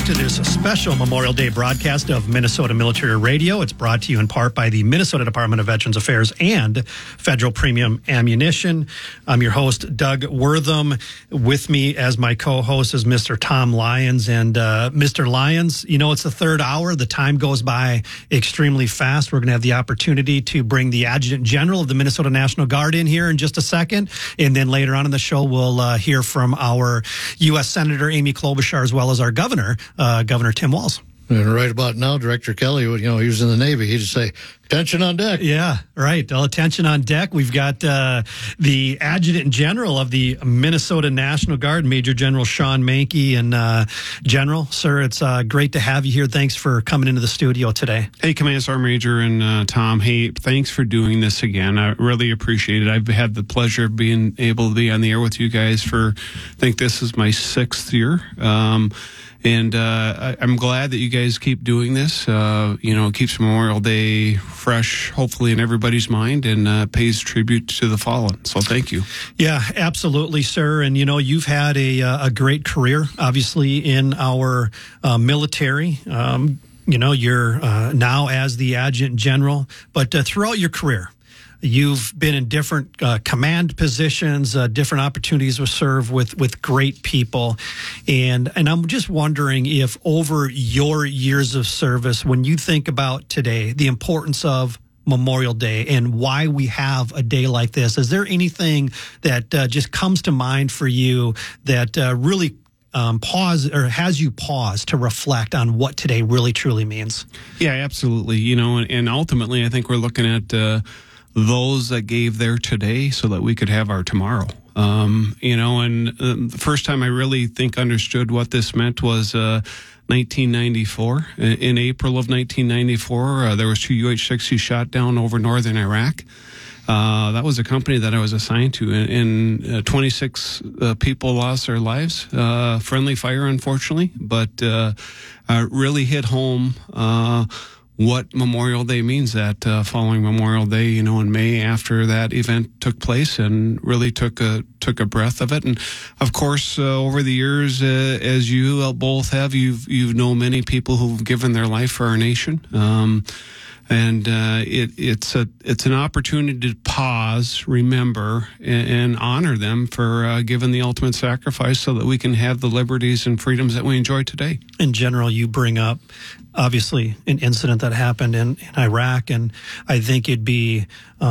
to this special Memorial Day broadcast of Minnesota Military Radio. It's brought to you in part by the Minnesota Department of Veterans Affairs and Federal Premium Ammunition. I'm your host, Doug Wortham. With me as my co-host is Mr. Tom Lyons. And Mr. Lyons, you know, it's the third hour. The time goes by extremely fast. We're going to have the opportunity to bring the Adjutant General of the Minnesota National Guard in here in just a second. And then later on in the show, we'll hear from our U.S. Senator Amy Klobuchar as well as our governor, Governor Tim Walz. And right about now, Director Kelly, you know, he was in the Navy. He'd say, attention on deck. Yeah, right. Well, attention on deck. We've got the Adjutant General of the Minnesota National Guard, Major General Sean Mankey. And General, sir, it's great to have you here. Thanks for coming into the studio today. Hey, Command Sergeant Major and Tom. Hey, thanks for doing this again. I really appreciate it. I've had the pleasure of being able to be on the air with you guys for, I think this is my 6th year. And I'm glad that you guys keep doing this. You know, it keeps Memorial Day fresh, hopefully, in everybody's mind and pays tribute to the fallen. So thank you. Yeah, absolutely, sir. And, you know, you've had a great career, obviously, in our military. You know, you're now as the Adjutant General, but throughout your career, you've been in different command positions, different opportunities to serve with great people. And I'm just wondering if over your years of service, when you think about today, the importance of Memorial Day and why we have a day like this, is there anything that just comes to mind for you that really pause or has you pause to reflect on what today really truly means? Yeah, absolutely. You know, and ultimately, I think we're looking at those that gave their today so that we could have our tomorrow. You know, and the first time I really think understood what this meant was 1994. In April of 1994, there was 2 UH-60 shot down over northern Iraq. That was a company that I was assigned to, and 26 people lost their lives. Friendly fire, unfortunately, but really hit home what Memorial Day means. That following Memorial Day, you know, in May after that event took place, and really took a breath of it. And of course, over the years, as you both have, you've known many people who've given their life for our nation. And it's an opportunity to pause, remember, and honor them for giving the ultimate sacrifice so that we can have the liberties and freedoms that we enjoy today. In general, you bring up, obviously, an incident that happened in Iraq, and I think it'd be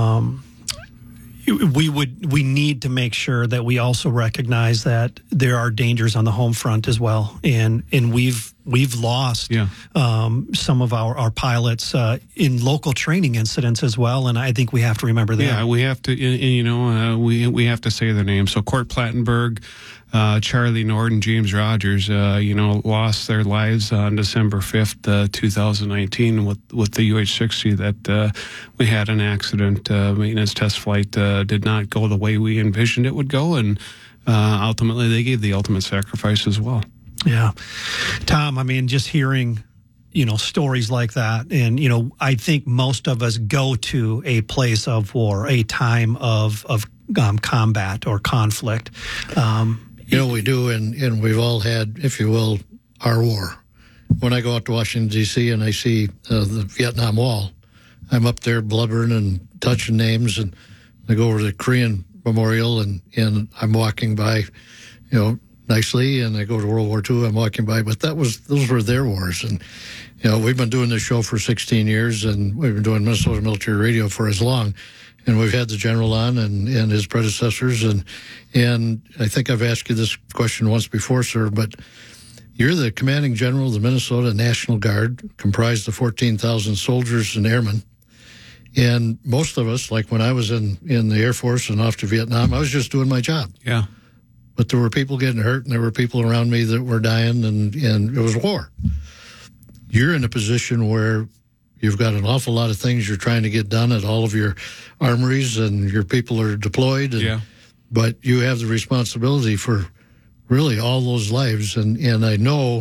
we need to make sure that we also recognize that there are dangers on the home front as well, and we've lost some of our pilots in local training incidents as well, and I think we have to remember that. Yeah, we have to, you know, we have to say their names. So Court Plattenberg, Charlie Nord, and James Rogers, you know, lost their lives on December 5th, 2019 with the UH-60 that we had an accident. Maintenance test flight did not go the way we envisioned it would go, and ultimately they gave the ultimate sacrifice as well. Yeah. Tom, I mean, just hearing, you know, stories like that, and, you know, I think most of us go to a place of war, a time of combat or conflict. You know, we do, and we've all had, if you will, our war. When I go out to Washington, D.C., and I see the Vietnam Wall, I'm up there blubbering and touching names, and I go over to the Korean Memorial, and I'm walking by, you know, nicely, and I go to World War II, I'm walking by, but those were their wars. And, you know, we've been doing this show for 16 years, and we've been doing Minnesota Military Radio for as long. And we've had the general on and his predecessors. And I think I've asked you this question once before, sir, but you're the commanding general of the Minnesota National Guard, comprised of 14,000 soldiers and airmen. And most of us, like when I was in the Air Force and off to Vietnam, I was just doing my job. Yeah. But there were people getting hurt, and there were people around me that were dying, and it was war. You're in a position where you've got an awful lot of things you're trying to get done at all of your armories, and your people are deployed. But you have the responsibility for really all those lives. And I know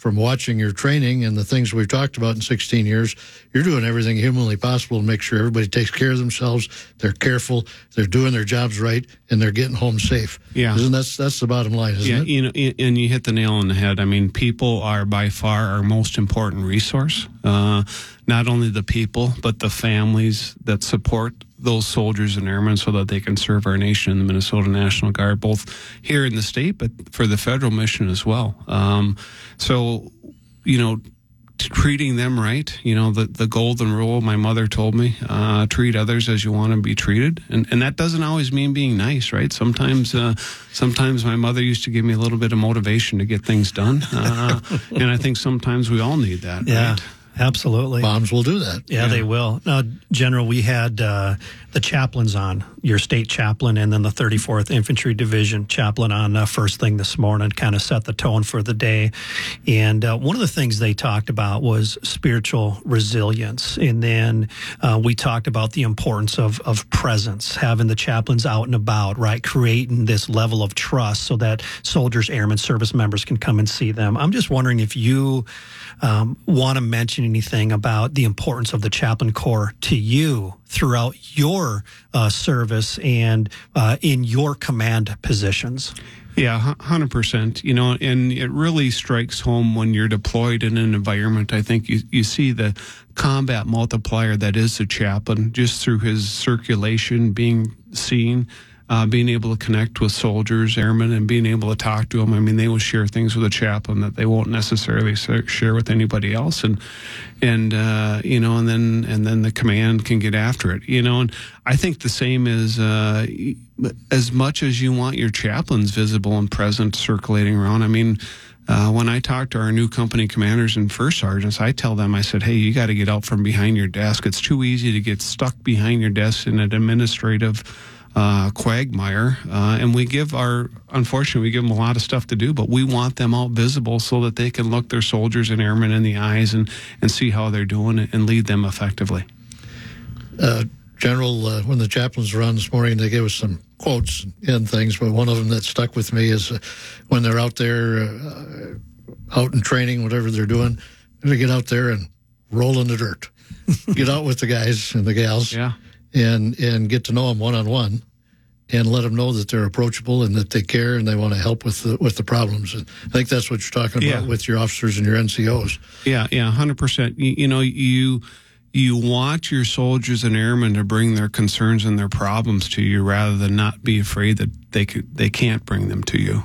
from watching your training and the things we've talked about in 16 years, you're doing everything humanly possible to make sure everybody takes care of themselves, they're careful, they're doing their jobs right, and they're getting home safe. Yeah. That's the bottom line, isn't it? And you hit the nail on the head. I mean, people are by far our most important resource. Not only the people, but the families that support those soldiers and airmen so that they can serve our nation in the Minnesota National Guard, both here in the state, but for the federal mission as well. Treating them right, the golden rule my mother told me, treat others as you want to be treated. And that doesn't always mean being nice, right? Sometimes my mother used to give me a little bit of motivation to get things done. And I think sometimes we all need that, yeah. right? Absolutely. Bombs will do that. Yeah, they will. Now, General, we had the chaplains on, your state chaplain, and then the 34th Infantry Division chaplain on first thing this morning, kind of set the tone for the day. And one of the things they talked about was spiritual resilience. And then we talked about the importance of presence, having the chaplains out and about, right, creating this level of trust so that soldiers, airmen, service members can come and see them. I'm just wondering if you want to mention anything about the importance of the chaplain corps to you throughout your service and in your command positions. Yeah, 100%. And it really strikes home when you're deployed in an environment. I think you see the combat multiplier that is the chaplain just through his circulation, being seen, being able to connect with soldiers, airmen, and being able to talk to them. I mean, they will share things with a chaplain that they won't necessarily share with anybody else, and then the command can get after it. And I think the same is as much as you want your chaplains visible and present, circulating around. I mean, when I talk to our new company commanders and first sergeants, I tell them, I said, hey, you got to get out from behind your desk. It's too easy to get stuck behind your desk in an administrative quagmire, and unfortunately, we give them a lot of stuff to do, but we want them out visible so that they can look their soldiers and airmen in the eyes and see how they're doing and lead them effectively. General, when the chaplains were on this morning, they gave us some quotes and things, but one of them that stuck with me is when they're out there, out in training, whatever they're doing, they get out there and roll in the dirt. Get out with the guys and the gals. Yeah. And get to know them one-on-one and let them know that they're approachable and that they care and they want to help with the problems. And I think that's what you're talking about with your officers and your NCOs. Yeah, 100%. You want your soldiers and airmen to bring their concerns and their problems to you rather than not be afraid that they can't bring them to you.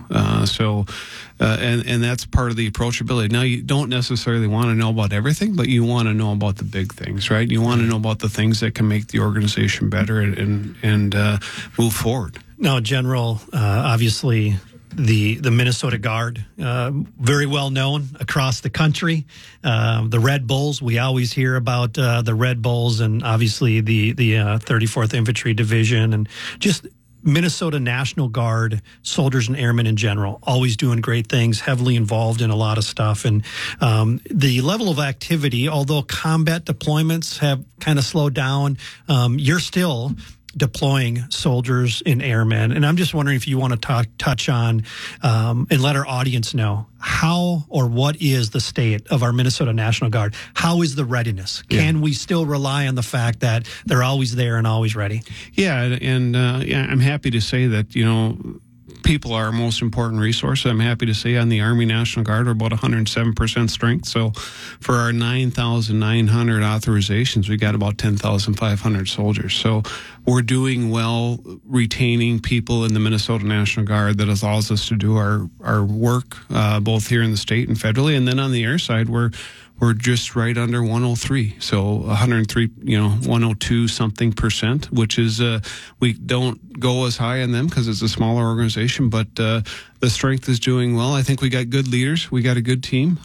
And that's part of the approachability. Now, you don't necessarily want to know about everything, but you want to know about the big things, right? You want to know about the things that can make the organization better and move forward. Now, General, obviously, the Minnesota Guard, very well known across the country. The Red Bulls, we always hear about the Red Bulls, and obviously the 34th Infantry Division, and just Minnesota National Guard soldiers and airmen in general, always doing great things, heavily involved in a lot of stuff. And the level of activity, although combat deployments have kind of slowed down, you're still deploying soldiers and airmen. And I'm just wondering if you want to touch on and let our audience know how or what is the state of our Minnesota National Guard? How is the readiness? Can we still rely on the fact that they're always there and always ready? Yeah, and I'm happy to say that, people are our most important resource. I'm happy to say on the Army National Guard, we're about 107% strength. So for our 9,900 authorizations, we got about 10,500 soldiers. So we're doing well retaining people in the Minnesota National Guard that allows us to do our work both here in the state and federally. And then on the air side, we're just right under 103. So 103, 102 something %, which is, we don't go as high on them because it's a smaller organization, but the strength is doing well. I think we got good leaders. We got a good team,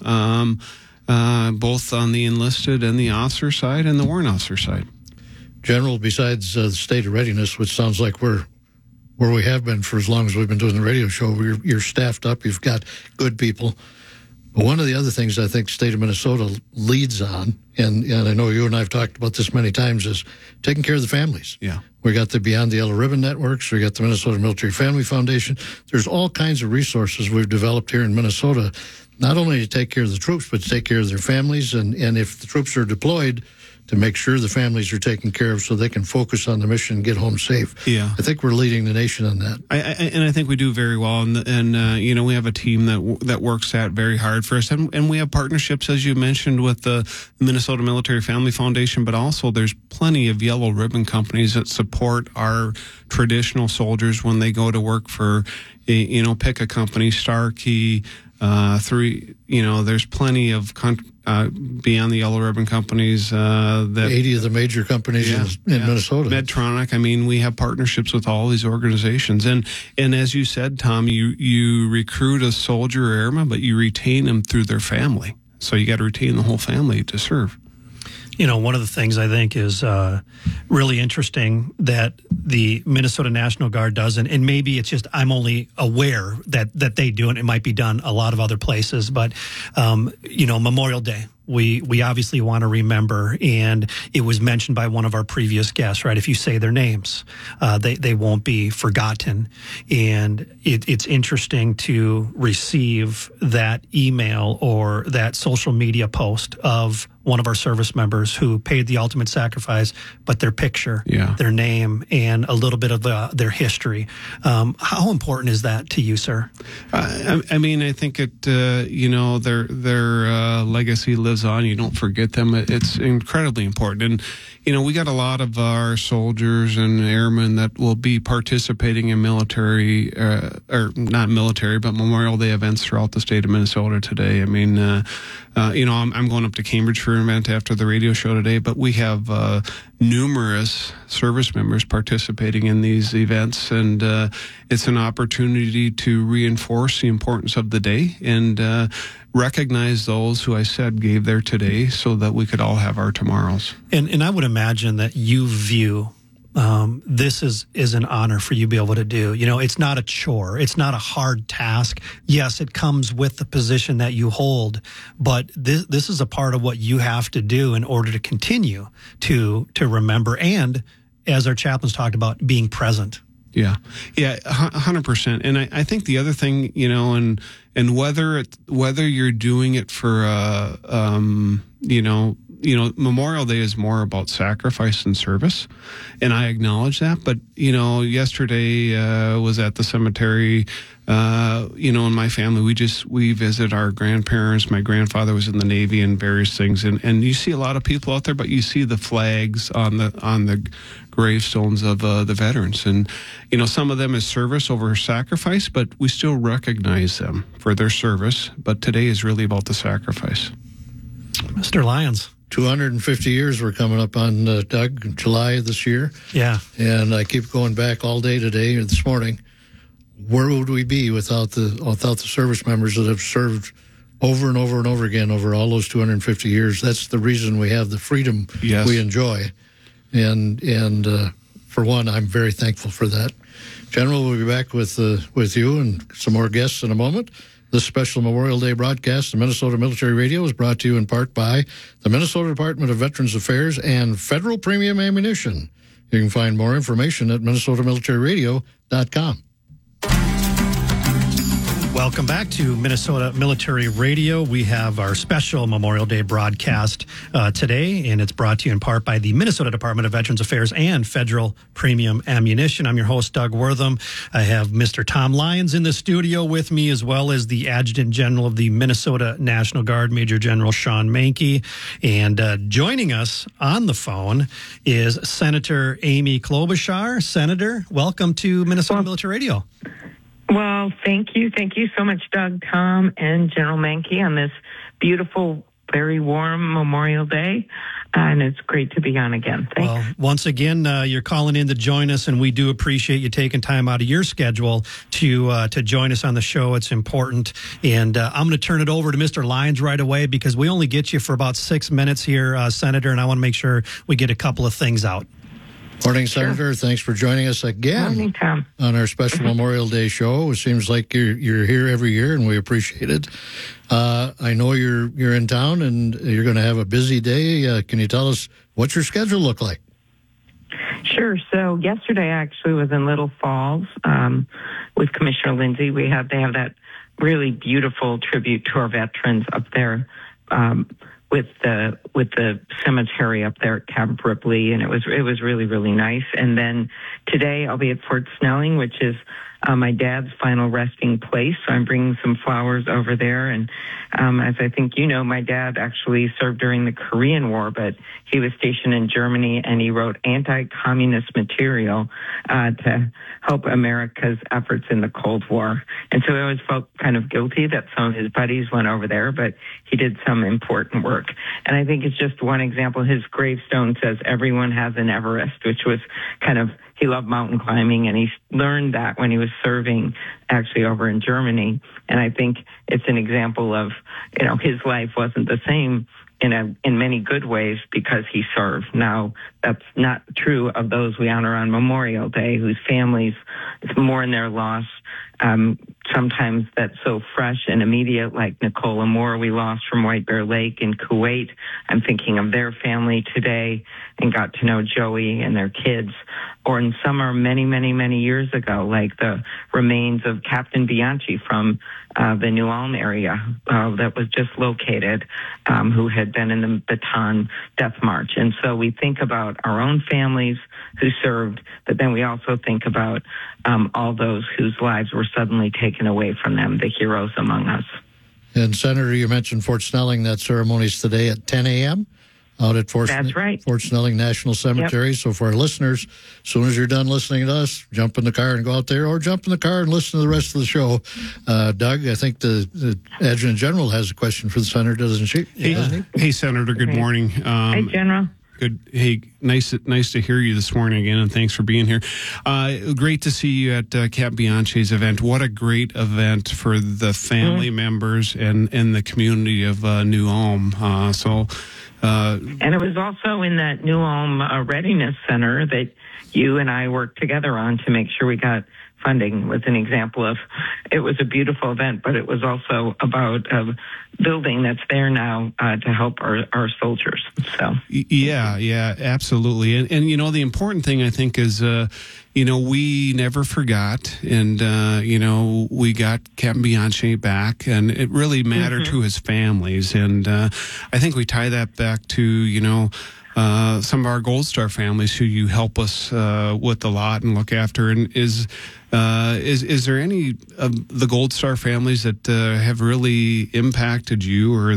both on the enlisted and the officer side and the warrant officer side. General, besides the state of readiness, which sounds like we're where we have been for as long as we've been doing the radio show, you're staffed up, you've got good people. But one of the other things I think the state of Minnesota leads on, and I know you and I have talked about this many times, is taking care of the families. Yeah. We got the Beyond the Yellow Ribbon networks. We got the Minnesota Military Family Foundation. There's all kinds of resources we've developed here in Minnesota not only to take care of the troops, but to take care of their families. And if the troops are deployed, to make sure the families are taken care of so they can focus on the mission and get home safe. Yeah. I think we're leading the nation on that. I think we do very well. And you know, we have a team that works that very hard for us. And we have partnerships, as you mentioned, with the Minnesota Military Family Foundation, but also there's plenty of yellow ribbon companies that support our traditional soldiers when they go to work for, you know, pick a company, Starkey, there's plenty of beyond the yellow ribbon companies that 80 of the major companies in Minnesota. Medtronic. I mean, we have partnerships with all these organizations, and as you said, Tom, you recruit a soldier or airman, but you retain them through their family. So you got to retain the whole family to serve. You know, one of the things I think is really interesting that the Minnesota National Guard does, and maybe it's just I'm only aware that they do it. It might be done a lot of other places, but, Memorial Day. We obviously want to remember, and it was mentioned by one of our previous guests, right? If you say their names, they won't be forgotten. And it's interesting to receive that email or that social media post of one of our service members who paid the ultimate sacrifice, but their picture, their name, and a little bit of their history. How important is that to you, sir? I mean, I think their legacy lives on. You don't forget them. It's incredibly important. And, you know, we got a lot of our soldiers and airmen that will be participating in military, or not military, but Memorial Day events throughout the state of Minnesota today. I mean, I'm going up to Cambridge for an event after the radio show today, but we have numerous service members participating in these events, and it's an opportunity to reinforce the importance of the day and recognize those who I said gave their today so that we could all have our tomorrows. And I would imagine that you view this is an honor for you to be able to do. You know, it's not a chore. It's not a hard task. Yes, it comes with the position that you hold, but this is a part of what you have to do in order to continue to remember and, as our chaplains talked about, being present. Yeah, 100%. And I think the other thing, you know, and whether you're doing it for Memorial Day is more about sacrifice and service, and I acknowledge that. But, you know, yesterday was at the cemetery, in my family, we visit our grandparents. My grandfather was in the Navy and various things. And you see a lot of people out there, but you see the flags on the gravestones of the veterans. And, you know, some of them is service over sacrifice, but we still recognize them for their service. But today is really about the sacrifice. Mr. Lyons. 250 years we're coming up on, Doug, July of this year. Yeah. And I keep going back all day today or this morning. Where would we be without the service members that have served over and over and over again over all those 250 years? That's the reason we have the freedom we enjoy. And for one, I'm very thankful for that. General, we'll be back with you and some more guests in a moment. This special Memorial Day broadcast of Minnesota Military Radio is brought to you in part by the Minnesota Department of Veterans Affairs and Federal Premium Ammunition. You can find more information at minnesotamilitaryradio.com. Welcome back to Minnesota Military Radio. We have our special Memorial Day broadcast today, and it's brought to you in part by the Minnesota Department of Veterans Affairs and Federal Premium Ammunition. I'm your host, Doug Wortham. I have Mr. Tom Lyons in the studio with me, as well as the Adjutant General of the Minnesota National Guard, Major General Shawn Menke. And joining us on the phone is Senator Amy Klobuchar. Senator, welcome to Minnesota Military Radio. Well, thank you. Thank you so much, Doug, Tom, and General Menke on this beautiful, very warm Memorial Day. And it's great to be on again. Thanks. Well, once again, you're calling in to join us, and we do appreciate you taking time out of your schedule to join us on the show. It's important. And I'm going to turn it over to Mr. Lyons right away because we only get you for about 6 minutes here, Senator, and I want to make sure we get a couple of things out. Morning, Senator. Thanks for joining us again Morning, Tom. On our special Memorial Day show. It seems like you're here every year, and we appreciate it. I know you're in town, and you're going to have a busy day. Can you tell us what your schedule looked like? Sure. So yesterday I actually was in Little Falls with Commissioner Lindsay. They have that really beautiful tribute to our veterans up there. With the cemetery up there at Camp Ripley, and it was really, really nice. And then today I'll be at Fort Snelling, which is my dad's final resting place. So I'm bringing some flowers over there. And as I think you know, my dad actually served during the Korean War, but he was stationed in Germany, and he wrote anti-communist material to help America's efforts in the Cold War. And so I always felt kind of guilty that some of his buddies went over there, but he did some important work. And I think it's just one example. His gravestone says everyone has an Everest, which was kind of, he loved mountain climbing, and he learned that when he was serving actually over in Germany. And I think it's an example of, his life wasn't the same in many good ways because he served. Now, that's not true of those we honor on Memorial Day, whose families, it's more in their loss. Sometimes that's so fresh and immediate, like Nicola Moore we lost from White Bear Lake in Kuwait. I'm thinking of their family today and got to know Joey and their kids. Or in some are many, many, many years ago, like the remains of Captain Bianchi from the New Ulm area that was just located, who had been in the Bataan Death March. And so we think about our own families who served, but then we also think about all those whose lives were suddenly taken away from them, the heroes among us. And Senator, you mentioned Fort Snelling. That ceremony's today at 10 a.m. out at Fort Snelling National Cemetery. Yep. So for our listeners, as soon as you're done listening to us, jump in the car and go out there, or jump in the car and listen to the rest of the show. Doug, I think the Adjutant General has a question for the Senator, doesn't she? Hey, Senator, good morning. Hey, General. Good. Hey, nice to hear you this morning again, and thanks for being here. Great to see you at Cap Bianchi's event. What a great event for the family members and the community of New Ulm. And it was also in that New Ulm Readiness Center that you and I worked together on to make sure we got funding. Was an example of, it was a beautiful event, but it was also about a building that's there now to help our soldiers. So yeah, absolutely. And the important thing I think is we never forgot, and we got Captain Bianchi back, and it really mattered to his families. And I think we tie that back to some of our Gold Star families who you help us with a lot and look after. And is there any of the Gold Star families that have really impacted you, or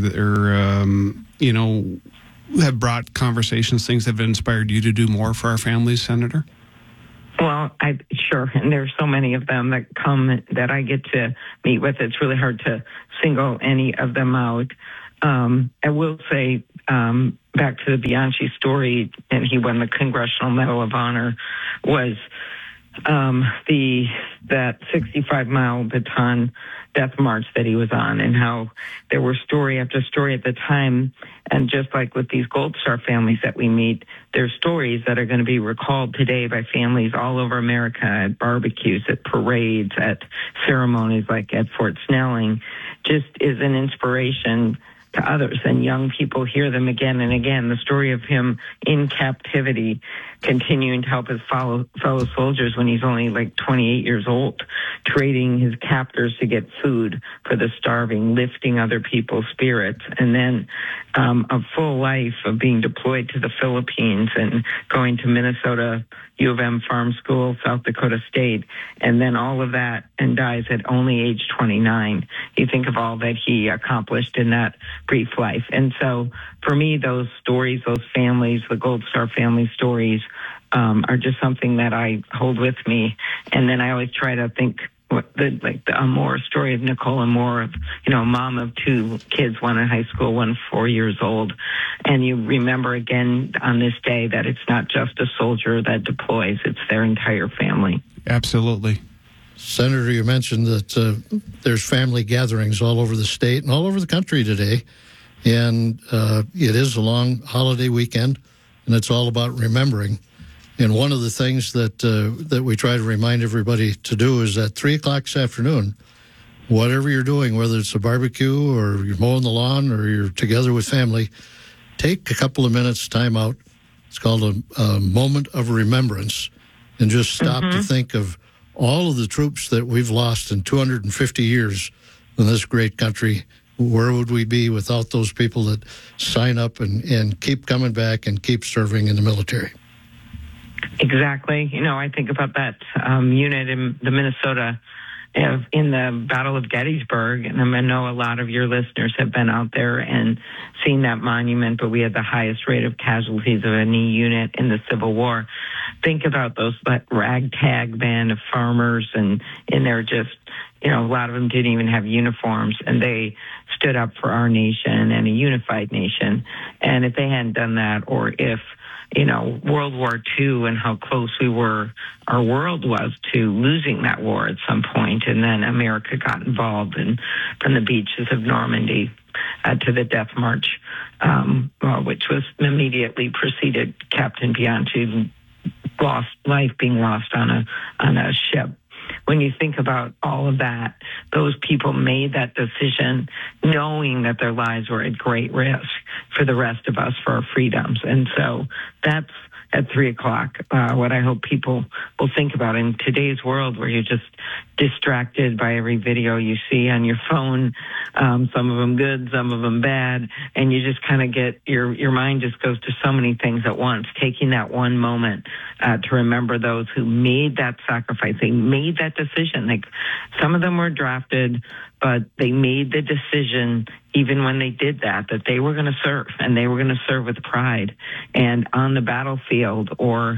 have brought conversations, things that have inspired you to do more for our families, Senator? Well, sure, and there's so many of them that come that I get to meet with. It's really hard to single any of them out. I will say, back to the Bianchi story, and he won the Congressional Medal of Honor, was that 65-mile Bataan Death March that he was on, and how there were story after story at the time. And just like with these Gold Star families that we meet, there's stories that are going to be recalled today by families all over America at barbecues, at parades, at ceremonies like at Fort Snelling, just is an inspiration to others, and young people hear them again and again. The story of him in captivity, continuing to help his fellow soldiers when he's only like 28 years old, trading his captors to get food for the starving, lifting other people's spirits, and then a full life of being deployed to the Philippines and going to Minnesota U of M Farm School, South Dakota State, and then all of that, and dies at only age 29. You think of all that he accomplished in that brief life. And so for me, those stories, those families, the Gold Star family stories, are just something that I hold with me. And then I always try to think the Moore story of Nicola Moore, mom of two kids, one in high school, one 4 years old. And you remember again on this day that it's not just a soldier that deploys, it's their entire family. Absolutely. Senator, you mentioned that there's family gatherings all over the state and all over the country today. And it is a long holiday weekend, and it's all about remembering. And one of the things that we try to remind everybody to do is at 3 o'clock this afternoon, whatever you're doing, whether it's a barbecue or you're mowing the lawn or you're together with family, take a couple of minutes time out. It's called a moment of remembrance, and just stop to think of all of the troops that we've lost in 250 years in this great country. Where would we be without those people that sign up and keep coming back and keep serving in the military? Exactly. I think about that unit in the Minnesota in the Battle of Gettysburg, and I know a lot of your listeners have been out there and seen that monument, but we had the highest rate of casualties of any unit in the Civil War. Think about those ragtag band of farmers, and they're just, a lot of them didn't even have uniforms, and they stood up for our nation and a unified nation. And if they hadn't done that, or if World War II and how close our world was to losing that war at some point, and then America got involved, and from the beaches of Normandy to the Death March, which was immediately preceded Captain Bianchi's life being lost on a ship. When you think about all of that, those people made that decision knowing that their lives were at great risk for the rest of us, for our freedoms. And so that's at 3:00, what I hope people will think about in today's world, where you're just distracted by every video you see on your phone, some of them good, some of them bad, and you just kind of get, your mind just goes to so many things at once. Taking that one moment to remember those who made that sacrifice, they made that decision. Like, some of them were drafted, but they made the decision, even when they did that they were going to serve, and they were going to serve with pride. And on the battlefield, or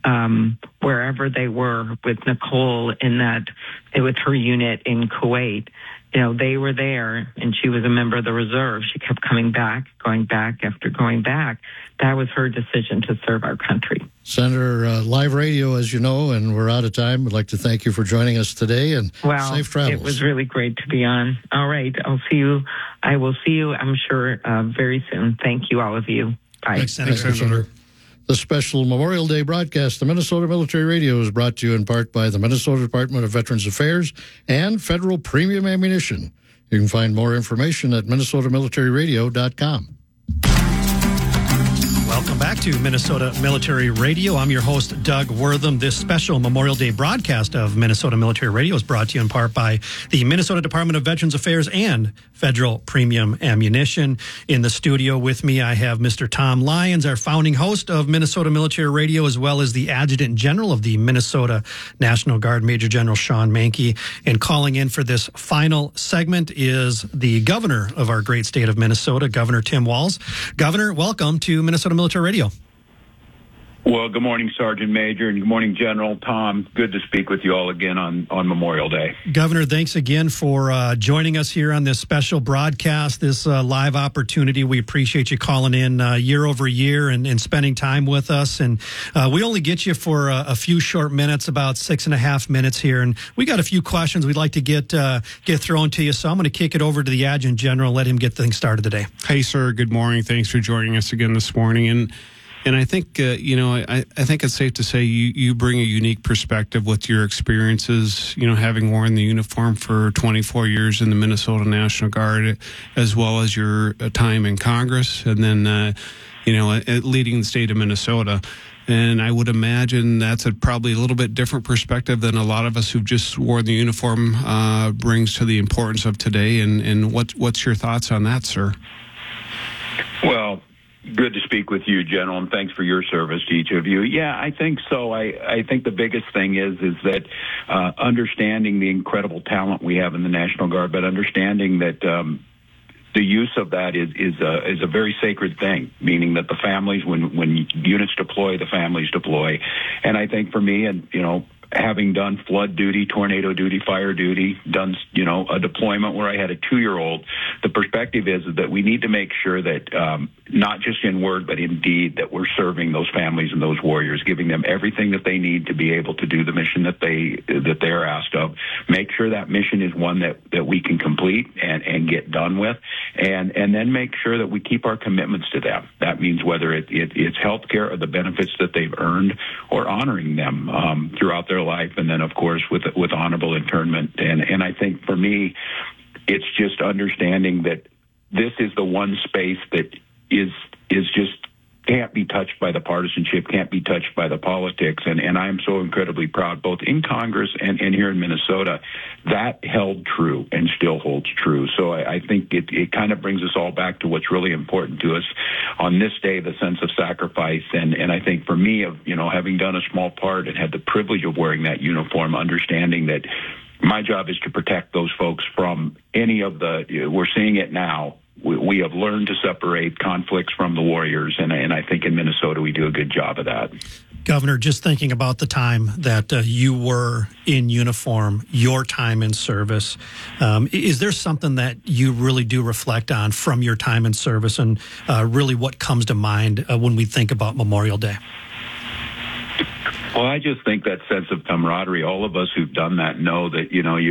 wherever they were with Nicole with her unit in Kuwait, they were there, and she was a member of the reserve. She kept going back after going back. That was her decision to serve our country. Senator, live radio, as you know, and we're out of time. I'd like to thank you for joining us today, and safe travels. It was really great to be on. All right, I will see you, I'm sure, very soon. Thank you, all of you. Bye. Thanks, Senator. The special Memorial Day broadcast of Minnesota Military Radio is brought to you in part by the Minnesota Department of Veterans Affairs and Federal Premium Ammunition. You can find more information at minnesotamilitaryradio.com. Welcome back to Minnesota Military Radio. I'm your host, Doug Wortham. This special Memorial Day broadcast of Minnesota Military Radio is brought to you in part by the Minnesota Department of Veterans Affairs and Federal Premium Ammunition. In the studio with me, I have Mr. Tom Lyons, our founding host of Minnesota Military Radio, as well as the Adjutant General of the Minnesota National Guard, Major General Sean Mankey. And calling in for this final segment is the governor of our great state of Minnesota, Governor Tim Walz. Governor, welcome to Minnesota Military Radio. Well, good morning, Sergeant Major, and good morning, General Tom. Good to speak with you all again on Memorial Day. Governor, thanks again for joining us here on this special broadcast, this live opportunity. We appreciate you calling in year over year and spending time with us. And we only get you for a few short minutes, about 6.5 minutes here. And we got a few questions we'd like to get thrown to you. So I'm going to kick it over to the Adjutant General, let him get things started today. Hey, sir. Good morning. Thanks for joining us again this morning. And I think, I think it's safe to say you bring a unique perspective with your experiences, having worn the uniform for 24 years in the Minnesota National Guard, as well as your time in Congress, and then, leading the state of Minnesota. And I would imagine that's probably a little bit different perspective than a lot of us who've just worn the uniform brings to the importance of today. And what's your thoughts on that, sir? Well, good to speak with you, General, and thanks for your service to each of you. Yeah, I think so. I think the biggest thing is that understanding the incredible talent we have in the National Guard, but understanding that the use of that is a very sacred thing, meaning that the families, when units deploy, the families deploy. And I think for me, and having done flood duty, tornado duty, fire duty, done, a deployment where I had a 2-year-old, the perspective is that we need to make sure that not just in word, but in deed, that we're serving those families and those warriors, giving them everything that they need to be able to do the mission that they're asked of. Make sure that mission is one that we can complete and get done with, and then make sure that we keep our commitments to them. That means whether it's health care or the benefits that they've earned, or honoring them throughout their life, and then of course with honorable internment. And I think for me, it's just understanding that this is the one space that is just can't be touched by the partisanship, can't be touched by the politics. And I'm so incredibly proud, both in Congress and here in Minnesota, that held true and still holds true. So I think it kind of brings us all back to what's really important to us on this day, the sense of sacrifice. And I think for me, having done a small part and had the privilege of wearing that uniform, understanding that my job is to protect those folks from any of we're seeing it now. We have learned to separate conflicts from the warriors, and I think in Minnesota we do a good job of that. Governor, just thinking about the time that you were in uniform, your time in service, is there something that you really do reflect on from your time in service, and really what comes to mind when we think about Memorial Day? Well, I just think that sense of camaraderie, all of us who've done that know that,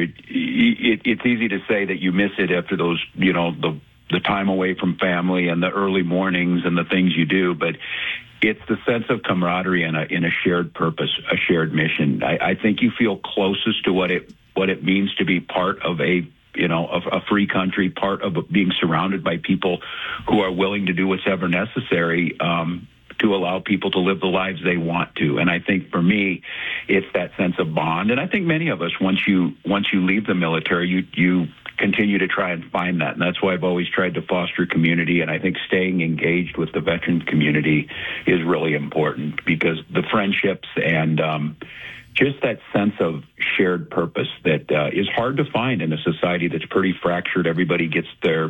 it's easy to say that you miss it after those, the time away from family and the early mornings and the things you do, but it's the sense of camaraderie in a shared purpose, a shared mission. I think you feel closest to what it means to be part of a free country, part of being surrounded by people who are willing to do what's ever necessary to allow people to live the lives they want to. And I think for me, it's that sense of bond. And I think many of us, once you leave the military, you continue to try and find that. And that's why I've always tried to foster community. And I think staying engaged with the veteran community is really important, because the friendships and just that sense of shared purpose that is hard to find in a society that's pretty fractured. Everybody gets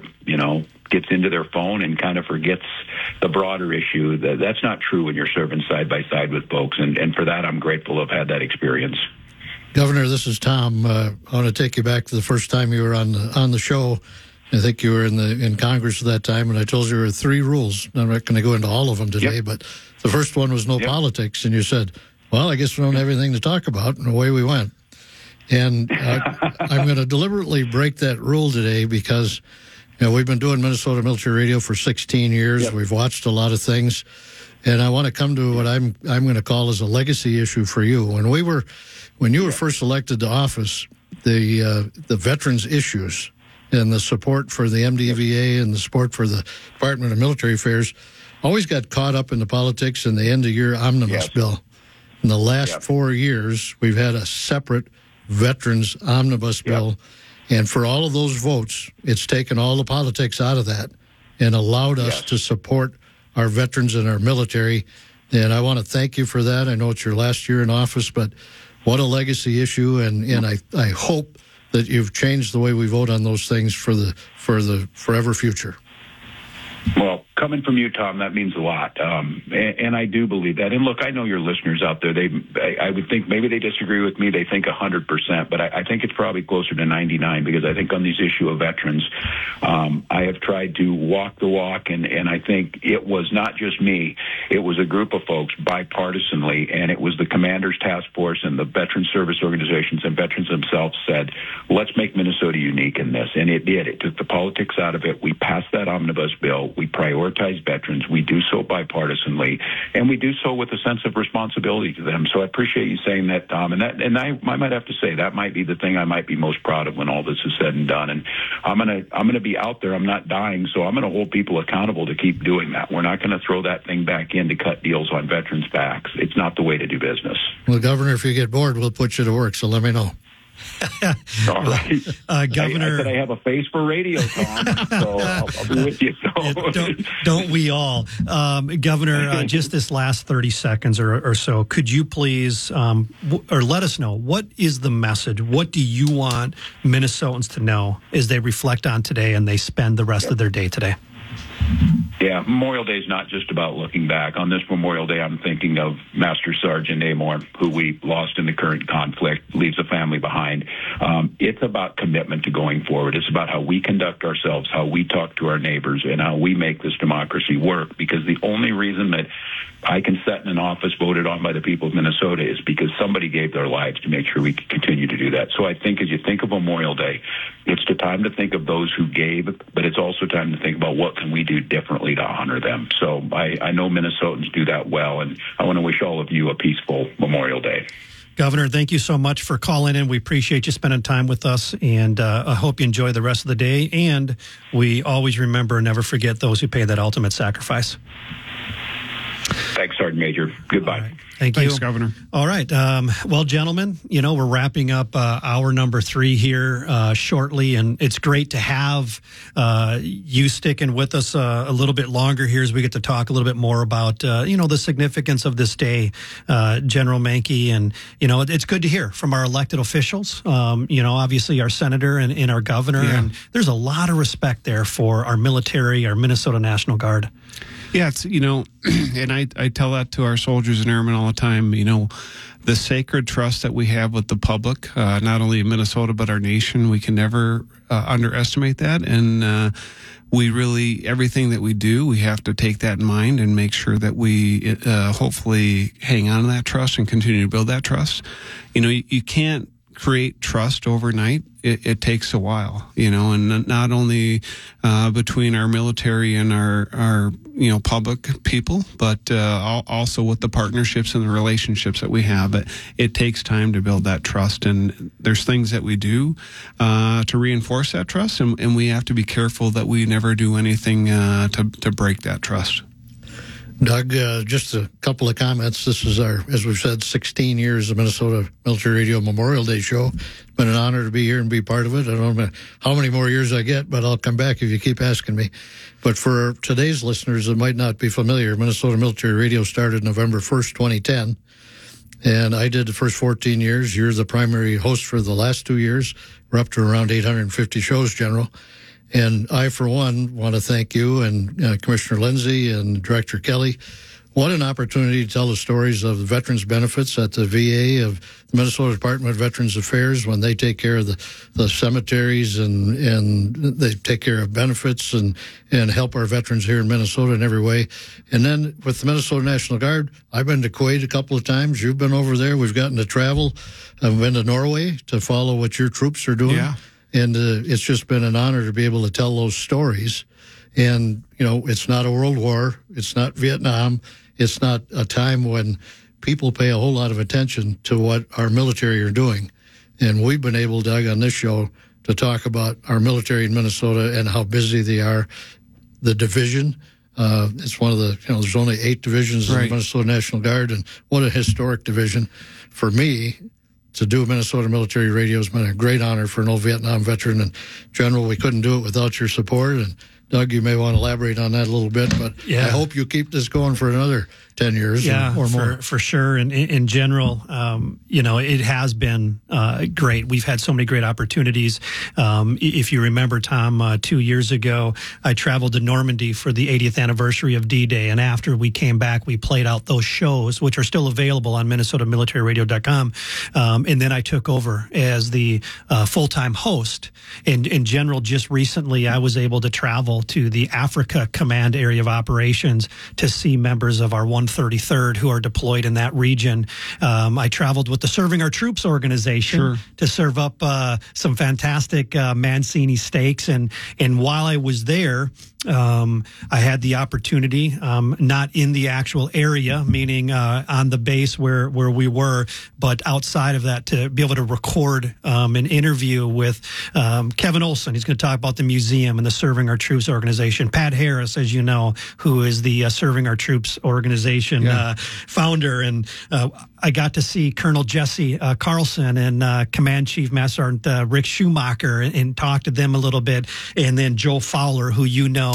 into their phone and kind of forgets the broader issue. That's not true when you're serving side by side with folks. And for that, I'm grateful to have had that experience. Governor, this is Tom. I want to take you back to the first time you were on the show. I think you were in Congress at that time, and I told you there were 3 rules. I'm not going to go into all of them today, but the first one was no politics, and you said, well, I guess we don't have anything to talk about, and away we went. And I'm going to deliberately break that rule today because we've been doing Minnesota Military Radio for 16 years. Yep. We've watched a lot of things, and I want to come to what I'm going to call as a legacy issue for you. When you were first elected to office, the veterans issues and the support for the MDVA and the support for the Department of Military Affairs always got caught up in the politics and the end-of-year omnibus bill. In the last 4 years, we've had a separate veterans omnibus bill, and for all of those votes, it's taken all the politics out of that and allowed us to support our veterans and our military. And I want to thank you for that. I know it's your last year in office, but what a legacy issue, and I hope that you've changed the way we vote on those things for the forever future. Well, coming from you, Tom, that means a lot. And I do believe that. And look, I know your listeners out there, I would think maybe they disagree with me. They think 100%, but I think it's probably closer to 99, because I think on this issue of veterans, I have tried to walk the walk. And I think it was not just me. It was a group of folks bipartisanly, and it was the Commanders Task Force and the veteran service organizations and veterans themselves said, let's make Minnesota unique in this. And it did. It took the politics out of it. We passed that omnibus bill. We prioritize veterans. We do so bipartisanly, and we do so with a sense of responsibility to them. So I appreciate you saying that, Tom. And I might have to say that might be the thing I might be most proud of when all this is said and done. And I'm gonna be out there. I'm not dying, so I'm gonna hold people accountable to keep doing that. We're not going to throw that thing back in to cut deals on veterans' backs. It's not the way to do business. Well, Governor, if you get bored, we'll put you to work. So let me know. All right. Governor, I said I have a face for radio, Tom, so I'll be with you. So. Don't we all? Governor, just this last 30 seconds or so, could you please or let us know, what is the message? What do you want Minnesotans to know as they reflect on today and they spend the rest of their day today? Yeah, Memorial Day is not just about looking back. On this Memorial Day, I'm thinking of Master Sergeant Amor, who we lost in the current conflict, leaves a family behind. It's about commitment to going forward. It's about how we conduct ourselves, how we talk to our neighbors, and how we make this democracy work. Because the only reason that I can sit in an office voted on by the people of Minnesota is because somebody gave their lives to make sure we can continue to do that. So I think as you think of Memorial Day, it's the time to think of those who gave, but it's also time to think about what can we do differently to honor them. So I know Minnesotans do that well, and I want to wish all of you a peaceful Memorial Day. Governor, thank you so much for calling in. We appreciate you spending time with us, and I hope you enjoy the rest of the day. And we always remember and never forget those who pay that ultimate sacrifice. Thanks, Sergeant Major. Goodbye. Right. Thank you. Thanks, Governor. All right. Well, gentlemen, we're wrapping up hour number 3 here shortly, and it's great to have you sticking with us a little bit longer here as we get to talk a little bit more about, the significance of this day, General Manke. And, it's good to hear from our elected officials, obviously our senator and our governor. Yeah. And there's a lot of respect there for our military, our Minnesota National Guard. Yeah, it's, and I tell that to our soldiers and airmen all the time, the sacred trust that we have with the public, not only in Minnesota, but our nation, we can never underestimate that. And we really, everything that we do, we have to take that in mind and make sure that we hopefully hang on to that trust and continue to build that trust. You can't create trust overnight. It takes a while, and not only between our military and our public people, but also with the partnerships and the relationships that we have. But it takes time to build that trust, and there's things that we do to reinforce that trust, and we have to be careful that we never do anything to break that trust. Doug, just a couple of comments. This is our, as we've said, 16 years of Minnesota Military Radio Memorial Day show. It's been an honor to be here and be part of it. I don't know how many more years I get, but I'll come back if you keep asking me. But for today's listeners that might not be familiar, Minnesota Military Radio started November 1st, 2010. And I did the first 14 years. You're the primary host for the last 2 years. We're up to around 850 shows, General. And I, for one, want to thank you and Commissioner Lindsay and Director Kelly. What an opportunity to tell the stories of the veterans' benefits at the VA, of the Minnesota Department of Veterans Affairs, when they take care of the cemeteries and they take care of benefits and help our veterans here in Minnesota in every way. And then with the Minnesota National Guard, I've been to Kuwait a couple of times. You've been over there. We've gotten to travel. I've been to Norway to follow what your troops are doing. Yeah. And it's just been an honor to be able to tell those stories. And, it's not a world war. It's not Vietnam. It's not a time when people pay a whole lot of attention to what our military are doing. And we've been able, Doug, on this show to talk about our military in Minnesota and how busy they are. The division, it's one of the, there's only 8 divisions in the Minnesota National Guard. And what a historic division. For me, to do Minnesota Military Radio has been a great honor for an old Vietnam veteran. And, General, we couldn't do it without your support. And, Doug, you may want to elaborate on that a little bit, but I hope you keep this going for another 10 years or more. For sure. And in general, it has been great. We've had so many great opportunities. If you remember, Tom, 2 years ago, I traveled to Normandy for the 80th anniversary of D-Day. And after we came back, we played out those shows, which are still available on MinnesotaMilitaryRadio.com. And then I took over as the full-time host. And in general, just recently, I was able to travel to the Africa Command Area of Operations to see members of our 133rd who are deployed in that region. I traveled with the Serving Our Troops organization to serve up some fantastic Mancini steaks. And while I was there, I had the opportunity, not in the actual area, meaning on the base where we were, but outside of that, to be able to record an interview with Kevin Olson. He's going to talk about the museum and the Serving Our Troops organization. Pat Harris, as you know, who is the Serving Our Troops organization founder. And I got to see Colonel Jesse Carlson and Command Chief Master Sergeant Rick Schumacher and talk to them a little bit. And then Joe Fowler, who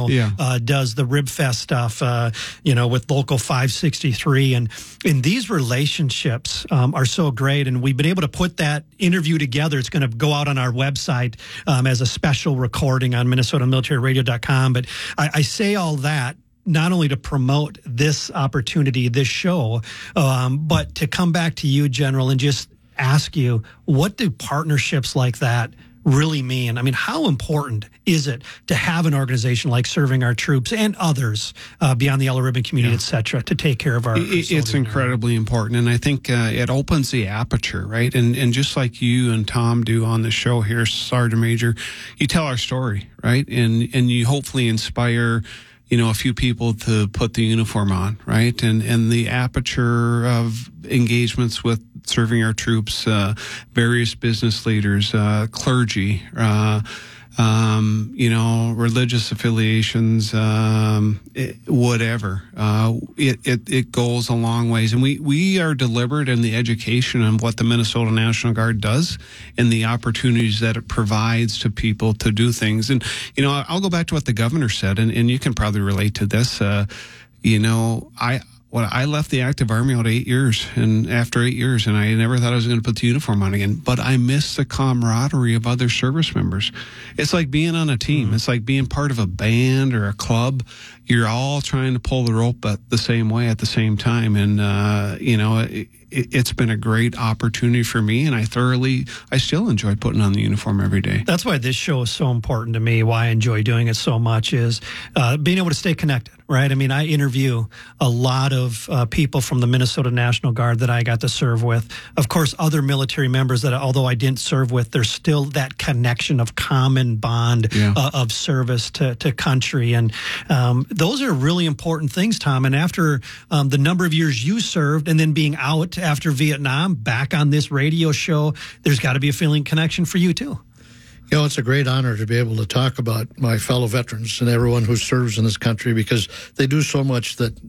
does the RibFest stuff, with Local 563. And these relationships are so great. And we've been able to put that interview together. It's going to go out on our website as a special recording on MinnesotaMilitaryRadio.com. But I say all that not only to promote this opportunity, this show, but to come back to you, General, and just ask you, what do partnerships like that really mean? I mean, how important is it to have an organization like Serving Our Troops and others beyond the Yellow Ribbon community, et cetera, to take care of our It's incredibly important, and I think it opens the aperture, right? And just like you and Tom do on the show here, Sergeant Major, you tell our story, right? And you hopefully inspire a few people to put the uniform on, right? And the aperture of engagements with Serving Our Troops, various business leaders, clergy, religious affiliations, whatever. It goes a long ways. And we are deliberate in the education of what the Minnesota National Guard does and the opportunities that it provides to people to do things. And, I'll go back to what the governor said, and you can probably relate to this. I left the active army out 8 years, and after 8 years, and I never thought I was going to put the uniform on again, but I miss the camaraderie of other service members. It's like being on a team. It's like being part of a band or a club. You're all trying to pull the rope the same way at the same time. And, it's been a great opportunity for me, and I still enjoy putting on the uniform every day. That's why this show is so important to me, why I enjoy doing it so much, is being able to stay connected, right? I mean, I interview a lot of people from the Minnesota National Guard that I got to serve with. Of course, other military members that, although I didn't serve with, there's still that connection of common bond of service to country. And those are really important things, Tom. And after the number of years you served and then being out after Vietnam, back on this radio show, there's got to be a feeling connection for you too. It's a great honor to be able to talk about my fellow veterans and everyone who serves in this country, because they do so much that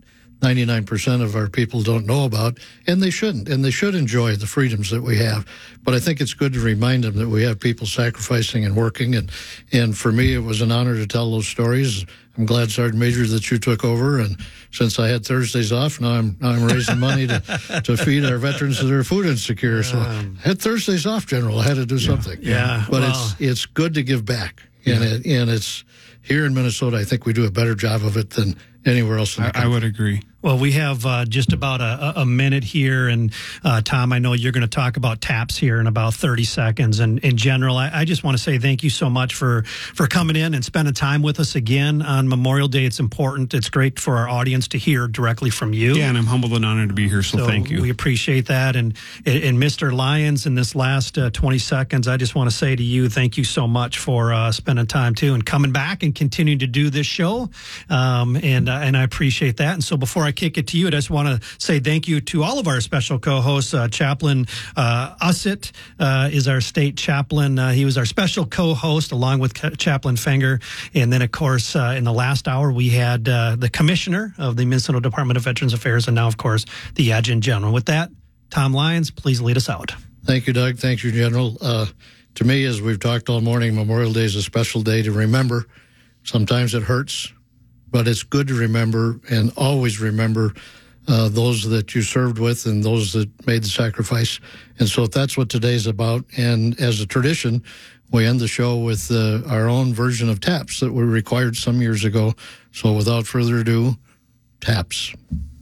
99% of our people don't know about, and they shouldn't, and they should enjoy the freedoms that we have. But I think it's good to remind them that we have people sacrificing and working, and for me, it was an honor to tell those stories. I'm glad, Sergeant Major, that you took over, and since I had Thursdays off, now I'm raising money to feed our veterans that are food insecure. So I had Thursdays off, General. I had to do something. But it's good to give back, and it's here in Minnesota. I think we do a better job of it than anywhere else in the country. I would agree. Well, we have just about a minute here, and Tom, I know you're going to talk about TAPS here in about 30 seconds. And in general, I just want to say thank you so much for coming in and spending time with us again on Memorial Day. It's important. It's great for our audience to hear directly from you. Yeah, and I'm humbled and honored to be here, so thank you. We appreciate that. And Mr. Lyons, in this last 20 seconds, I just want to say to you, thank you so much for spending time too and coming back and continuing to do this show. And I appreciate that. And so before I kick it to you, I just want to say thank you to all of our special co-hosts. Chaplain Ussett is our state chaplain. He was our special co-host along with Chaplain Fenger. And then, of course, in the last hour, we had the commissioner of the Minnesota Department of Veterans Affairs, and now, of course, the Adjutant General. With that, Tom Lyons, please lead us out. Thank you, Doug. Thank you, General. To me, as we've talked all morning, Memorial Day is a special day to remember. Sometimes it hurts, but it's good to remember and always remember those that you served with and those that made the sacrifice. And so that's what today's about. And as a tradition, we end the show with our own version of TAPS that we required some years ago. So without further ado, TAPS.